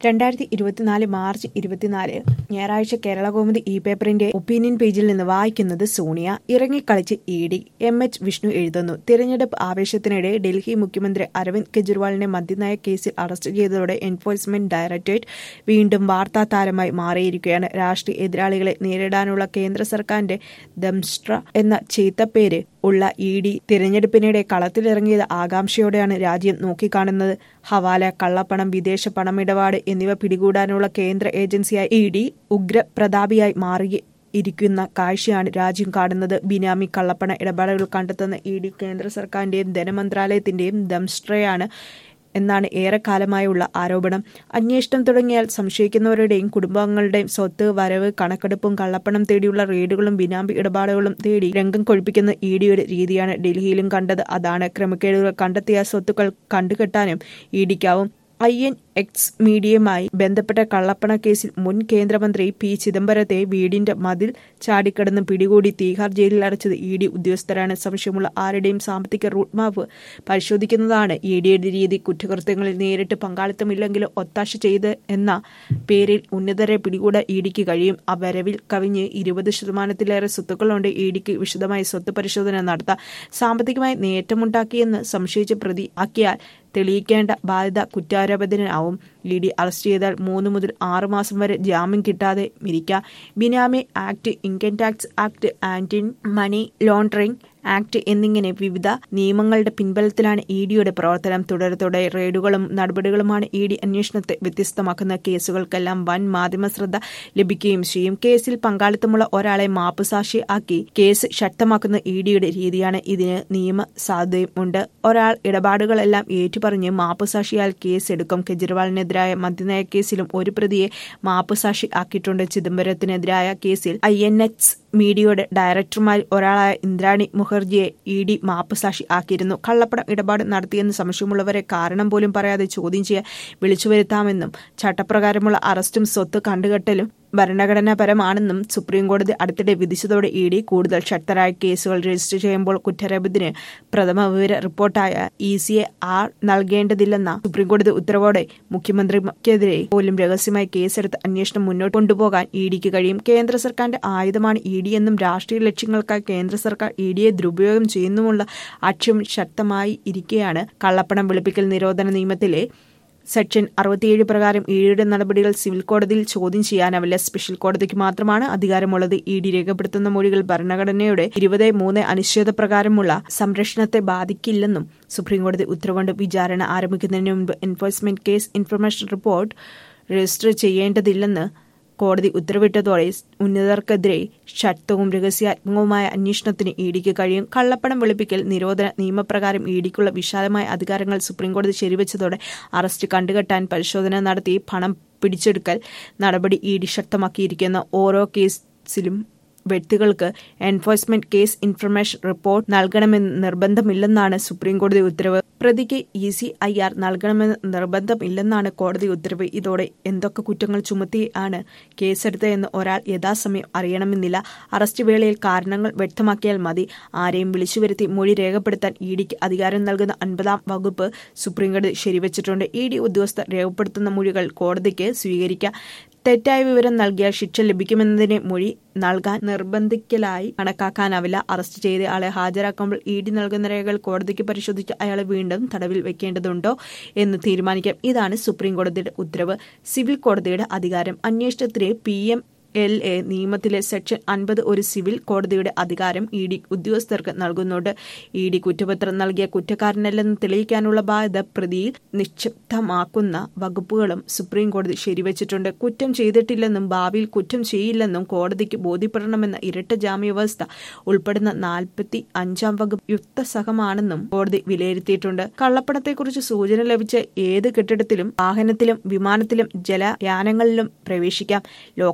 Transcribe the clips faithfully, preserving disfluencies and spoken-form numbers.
രണ്ടായിരത്തി ഇരുപത്തിനാല് മാർച്ച് ഇരുപത്തിനാല് ഞായറാഴ്ച കേരളകൗമുദി ഇ പേപ്പറിന്റെ ഒപ്പീനിയൻ പേജിൽ നിന്ന് വായിക്കുന്നത് സോണിയ. ഇറങ്ങിക്കളിച്ച് E D. M H Vishnu എഴുതുന്നു. തിരഞ്ഞെടുപ്പ് ആവേശത്തിനിടെ ഡൽഹി മുഖ്യമന്ത്രി അരവിന്ദ് കെജ്രിവാളിനെ മദ്യനയ കേസിൽ അറസ്റ്റ് ചെയ്തതോടെ എൻഫോഴ്സ്മെന്റ് ഡയറക്ടറേറ്റ് വീണ്ടും വാർത്താ താരമായി മാറിയിരിക്കുകയാണ്. രാഷ്ട്രീയ എതിരാളികളെ നേരിടാനുള്ള കേന്ദ്ര സർക്കാരിന്റെ ദംഷ്ട്ര എന്ന ചീത്തപ്പേര് ഉള്ള ഇ ഡി തിരഞ്ഞെടുപ്പിനിടെ കളത്തിലിറങ്ങിയത് ആകാംക്ഷയോടെയാണ് രാജ്യം നോക്കിക്കാണുന്നത്. ഹവാല, കള്ളപ്പണം, വിദേശ പണമിടപാട് എന്നിവ പിടികൂടാനുള്ള കേന്ദ്ര ഏജൻസിയായ ഇ ഡി ഉഗ്രപ്രതാപിയായി മാറി ഇരിക്കുന്ന കാഴ്ചയാണ് രാജ്യം കാണുന്നത്. ബിനാമി കള്ളപ്പണ ഇടപാടുകൾ കണ്ടെത്തുന്ന ഇ ഡി കേന്ദ്ര സർക്കാരിന്റെയും ധനമന്ത്രാലയത്തിന്റെയും ദംഷ്ട്രയാണ് എന്നാണ് ഏറെക്കാലമായുള്ള ആരോപണം. അന്വേഷണം തുടങ്ങിയാൽ സംശയിക്കുന്നവരുടെയും കുടുംബാംഗങ്ങളുടെയും സ്വത്ത്, വരവ് കണക്കെടുപ്പും കള്ളപ്പണം തേടിയുള്ള റെയ്ഡുകളും ബിനാമി ഇടപാടുകളും തേടി രംഗം കൊഴിപ്പിക്കുന്ന ഇ ഡിയുടെ രീതിയാണ് ഡൽഹിയിലും കണ്ടത്. അതാണ് ക്രമക്കേടുകൾ കണ്ടെത്തിയ സ്വത്തുക്കൾ കണ്ടുകെട്ടാനും ഇ ഡിക്കാവും. ഐ എൻ എക്സ് മീഡിയയുമായി ബന്ധപ്പെട്ട കള്ളപ്പണ കേസിൽ മുൻ കേന്ദ്രമന്ത്രി പി ചിദംബരത്തെ വീടിന്റെ മതിൽ ചാടിക്കടന്ന് പിടികൂടി തീഹാർ ജയിലിൽ അടച്ചത് ഇ ഡി ഉദ്യോഗസ്ഥരാണ്. സംശയമുള്ള ആരുടെയും സാമ്പത്തിക റൂട്ട് മാപ്പ് പരിശോധിക്കുന്നതാണ് ഇ ഡിയുടെ രീതി. കുറ്റകൃത്യങ്ങളിൽ നേരിട്ട് പങ്കാളിത്തമില്ലെങ്കിലും ഒത്താശ ചെയ്ത് എന്ന പേരിൽ ഉന്നതരെ പിടികൂടാൻ ഇ ഡിക്ക് കഴിയും. ആ വരവിൽ കവിഞ്ഞ് ഇരുപത് ശതമാനത്തിലേറെ സ്വത്തുക്കളുണ്ട്. ഇ ഡിക്ക് വിശദമായി സ്വത്ത് പരിശോധന നടത്താം. സാമ്പത്തികമായി നേട്ടമുണ്ടാക്കിയെന്ന് സംശയിച്ച് പ്രതി ആക്കിയാൽ തെളിയിക്കേണ്ട ബാധ്യത കുറ്റാരോപിതനാവും. ഇ ഡി അറസ്റ്റ് ചെയ്താൽ മൂന്ന് മുതൽ ആറ് മാസം വരെ ജാമ്യം കിട്ടാതെ ഇരിക്കാം. Benami act, income tax act, anti money laundering act എന്നിങ്ങനെ വിവിധ നിയമങ്ങളുടെ പിൻബലത്തിലാണ് ഇ ഡിയുടെ പ്രവർത്തനം. തുടരെ തുടരെ റെയ്ഡുകളും നടപടികളുമാണ് ഇ ഡി അന്വേഷണത്തെ വ്യത്യസ്തമാക്കുന്ന. കേസുകൾക്കെല്ലാം വൻ മാധ്യമ ശ്രദ്ധ ലഭിക്കുകയും ചെയ്യും. കേസിൽ പങ്കാളിത്തമുള്ള ഒരാളെ മാപ്പുസാക്ഷി ആക്കി കേസ് ശക്തമാക്കുന്ന ഇ ഡിയുടെ രീതിയാണ്. ഇതിന് നിയമ സാധുതയും ഉണ്ട്. ഒരാൾ ഇടപാടുകളെല്ലാം ഏറ്റുപറഞ്ഞ് മാപ്പുസാക്ഷിയാൽ കേസെടുക്കും. കെജ്രിവാളിനെതിരായ മദ്യനയ കേസിലും ഒരു പ്രതിയെ മാപ്പുസാക്ഷി ആക്കിയിട്ടുണ്ട്. ചിദംബരത്തിനെതിരായ കേസിൽ ഐ എൻ എക്സ് മീഡിയയുടെ ഡയറക്ടർമാരിൽ ഒരാളായ ഇന്ദ്രാണി മുഖർജിയെ ഇ ഡി മാപ്പുസാക്ഷി ആക്കിയിരുന്നു. കള്ളപ്പണം ഇടപാട് നടത്തിയെന്ന് സംശയമുള്ളവരെ കാരണം പോലും പറയാതെ ചോദ്യം ചെയ്യാൻ വിളിച്ചുവരുത്താമെന്നും ചട്ടപ്രകാരമുള്ള അറസ്റ്റും സ്വത്ത് കണ്ടുകെട്ടലും ഭരണഘടനാപരമാണെന്നും സുപ്രീംകോടതി അടുത്തിടെ വിധിച്ചതോടെ ഇ ഡി കൂടുതൽ ശക്തരായ. കേസുകൾ രജിസ്റ്റർ ചെയ്യുമ്പോൾ കുറ്റാരോപിതന് പ്രഥമ വിവര റിപ്പോർട്ടായ ഇ സി എ ആർ നൽകേണ്ടതില്ലെന്ന സുപ്രീംകോടതി ഉത്തരവോടെ മുഖ്യമന്ത്രിക്കെതിരെ പോലും രഹസ്യമായി കേസെടുത്ത് അന്വേഷണം മുന്നോട്ട് കൊണ്ടുപോകാൻ ഇ ഡിക്ക് കഴിയും. കേന്ദ്ര സർക്കാരിന്റെ ആയുധമാണ് ഇ ഡി എന്നും രാഷ്ട്രീയ ലക്ഷ്യങ്ങൾക്കായി കേന്ദ്ര സർക്കാർ ഇ ഡിയെ ദുരുപയോഗം ചെയ്യുന്നുമുള്ള ആക്ഷേപം ശക്തമായി ഇരിക്കെയാണ് കള്ളപ്പണം വെളുപ്പിക്കൽ നിരോധന നിയമത്തിലെ സെക്ഷൻ അറുപത്തിയേഴ് പ്രകാരം ഇ ഡിയുടെ നടപടികൾ സിവിൽ കോടതിയിൽ ചോദ്യം ചെയ്യാനാവില്ല. സ്പെഷ്യൽ കോടതിക്ക് മാത്രമാണ് അധികാരമുള്ളത്. ഇ ഡി രേഖപ്പെടുത്തുന്ന മൊഴികൾ ഭരണഘടനയുടെ ഇരുപത് മൂന്ന് അനുച്ഛേദ പ്രകാരമുള്ള സംരക്ഷണത്തെ ബാധിക്കില്ലെന്നും സുപ്രീംകോടതി ഉത്തരവുണ്ട്. വിചാരണ ആരംഭിക്കുന്നതിന് മുൻപ് enforcement case information report register ചെയ്യേണ്ടതില്ലെന്ന് കോടതി ഉത്തരവിട്ടതോടെ ഉന്നതർക്കെതിരെ ശക്തവും രഹസ്യാത്മകവുമായ അന്വേഷണത്തിന് ഇ ഡിക്ക് കഴിയും. കള്ളപ്പണം വെളുപ്പിക്കൽ നിരോധന നിയമപ്രകാരം ഇ ഡിക്കുള്ള വിശാലമായ അധികാരങ്ങൾ സുപ്രീംകോടതി ശരിവച്ചതോടെ അറസ്റ്റ് കണ്ടുകെട്ടാൻ, പരിശോധന നടത്തി പണം പിടിച്ചെടുക്കൽ നടപടി ഇ ഡി ശക്തമാക്കിയിരിക്കുന്ന. ഓരോ കേസിലും വ്യക്തികൾക്ക് എൻഫോഴ്സ്മെന്റ് കേസ് ഇൻഫർമേഷൻ റിപ്പോർട്ട് നൽകണമെന്ന് നിർബന്ധമില്ലെന്നാണ് സുപ്രീംകോടതി ഉത്തരവ്. പ്രതിക്ക് ഇ സി ഐ ആർ നൽകണമെന്ന് നിർബന്ധമില്ലെന്നാണ് കോടതി ഉത്തരവ്. ഇതോടെ എന്തൊക്കെ കുറ്റങ്ങൾ ചുമത്തിയാണ് കേസെടുത്തതെന്ന് ഒരാൾ യഥാസമയം അറിയണമെന്നില്ല. അറസ്റ്റ് വേളയിൽ കാരണങ്ങൾ വ്യക്തമാക്കിയാൽ മതി. ആരെയും വിളിച്ചുവരുത്തി മൊഴി രേഖപ്പെടുത്താൻ ഇ ഡിക്ക് അധികാരം നൽകുന്ന അൻപതാം വകുപ്പ് സുപ്രീംകോടതി ശരിവച്ചിട്ടുണ്ട്. ഇ ഡി ഉദ്യോഗസ്ഥർ രേഖപ്പെടുത്തുന്ന മൊഴികൾ കോടതിക്ക് സ്വീകരിക്കാം. തെറ്റായ വിവരം നൽകിയാൽ ശിക്ഷ ലഭിക്കുമെന്നതിനെ മൊഴി നൽകാൻ നിർബന്ധിക്കലായി കണക്കാക്കാനാവില്ല. അറസ്റ്റ് ചെയ്ത ആളെ ഹാജരാക്കുമ്പോൾ ഇ ഡി നൽകുന്ന രേഖകൾ കോടതിക്ക് പരിശോധിച്ച് അയാളെ വീണ്ടും തടവിൽ വെക്കേണ്ടതുണ്ടോ എന്ന് തീരുമാനിക്കാം. ഇതാണ് സുപ്രീംകോടതിയുടെ ഉത്തരവ്. സിവിൽ കോടതിയുടെ അധികാരം. അന്വേഷണത്തിന് പി എം എൽ എ നിയമത്തിലെ സെക്ഷൻ അൻപത് ഒരു സിവിൽ കോടതിയുടെ അധികാരം ഇ ഡി ഉദ്യോഗസ്ഥർക്ക് നൽകുന്നുണ്ട്. ഇ ഡി കുറ്റപത്രം നൽകിയ കുറ്റക്കാരനല്ലെന്ന് തെളിയിക്കാനുള്ള ബാധ്യത പ്രതിയിൽ നിക്ഷിപ്തമാക്കുന്ന വകുപ്പുകളും സുപ്രീം കോടതി ശരിവച്ചിട്ടുണ്ട്. കുറ്റം ചെയ്തിട്ടില്ലെന്നും ഭാവിയിൽ കുറ്റം ചെയ്യില്ലെന്നും കോടതിക്ക് ബോധ്യപ്പെടണമെന്ന ഇരട്ട ജാമ്യ വ്യവസ്ഥ ഉൾപ്പെടുന്ന നാൽപ്പത്തി അഞ്ചാം വകുപ്പ് യുക്തസഹമാണെന്നും കോടതി വിലയിരുത്തിയിട്ടുണ്ട്. കള്ളപ്പണത്തെക്കുറിച്ച് സൂചന ലഭിച്ച ഏത് കെട്ടിടത്തിലും വാഹനത്തിലും വിമാനത്തിലും ജലയാനങ്ങളിലും പ്രവേശിക്കാം. ലോക്കറുകൾ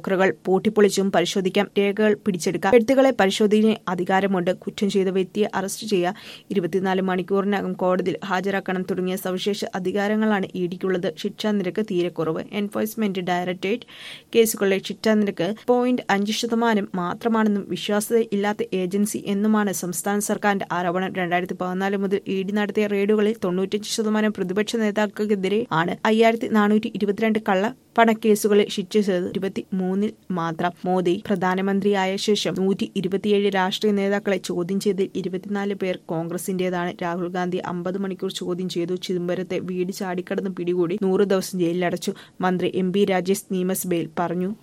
പൂട്ടിപ്പൊളിച്ചും പരിശോധിക്കാം, രേഖകൾ പിടിച്ചെടുക്കാം, വ്യക്തികളെ പരിശോധിക്കാൻ അധികാരമുണ്ട്, കുറ്റം ചെയ്ത വ്യക്തിയെ അറസ്റ്റ് ചെയ്യുക, ഇരുപത്തിനാല് മണിക്കൂറിനകം കോടതിയിൽ ഹാജരാക്കണം തുടങ്ങിയ സവിശേഷ അധികാരങ്ങളാണ് ഇ ഡിക്കുള്ളത്. ശിക്ഷാ നിരക്ക് തീരെ കുറവ്. എൻഫോഴ്സ്മെന്റ് ഡയറക്ടറേറ്റ് കേസുകളുടെ ശിക്ഷാ നിരക്ക് പോയിന്റ് അഞ്ച് ശതമാനം മാത്രമാണെന്നും വിശ്വാസ്യത ഇല്ലാത്ത ഏജൻസി എന്നുമാണ് സംസ്ഥാന സർക്കാരിന്റെ ആരോപണം. രണ്ടായിരത്തി പതിനാല് മുതൽ ഇ ഡി നടത്തിയ റെയ്ഡുകളിൽ തൊണ്ണൂറ്റഞ്ച് ശതമാനം പ്രതിപക്ഷ നേതാക്കൾക്കെതിരെ ആണ്. അയ്യായിരത്തി നാനൂറ്റി ഇരുപത്തിരണ്ട് കള്ള പണക്കേസുകളിൽ ശിക്ഷിച്ചത് ഇരുപത്തി മൂന്നിൽ മാത്രം. മോദി പ്രധാനമന്ത്രിയായ ശേഷം നൂറ്റി ഇരുപത്തിയേഴ് രാഷ്ട്രീയ നേതാക്കളെ ചോദ്യം ചെയ്തതിൽ ഇരുപത്തിനാല് പേർ കോൺഗ്രസിന്റേതാണ്. രാഹുൽ ഗാന്ധി അമ്പത് മണിക്കൂർ ചോദ്യം ചെയ്തു. ചിദംബരത്തെ വീട് ചാടിക്കടന്ന് പിടികൂടി നൂറ് ദിവസം ജയിലിലടച്ചു. മന്ത്രി എം ബി രാജേഷ് നിയമസഭയിൽ പറഞ്ഞു.